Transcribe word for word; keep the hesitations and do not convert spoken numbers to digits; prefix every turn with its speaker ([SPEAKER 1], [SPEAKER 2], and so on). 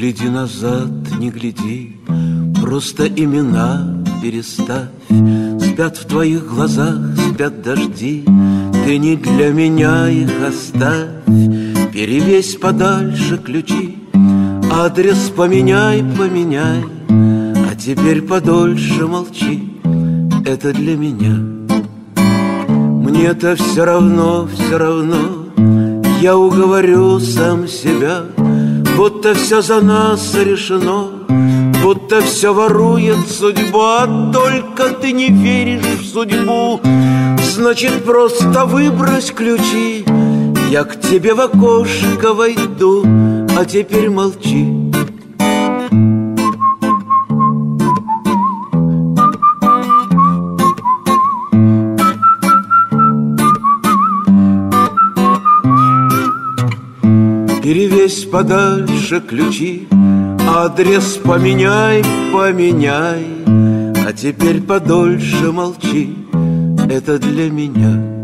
[SPEAKER 1] гляди назад, не гляди, просто имена переставь. Спят в твоих глазах, спят дожди, ты не для меня их оставь. Перевесь подальше ключи, адрес поменяй, поменяй. А теперь подольше молчи, это для меня. Мне-то все равно, все равно, я уговорю сам себя, будто все за нас решено, будто все ворует судьба. Только ты не веришь в судьбу, значит, просто выбрось ключи. Я к тебе в окошко войду, а теперь молчи. Перевесь подальше ключи, адрес поменяй, поменяй. А теперь подольше молчи, это для меня.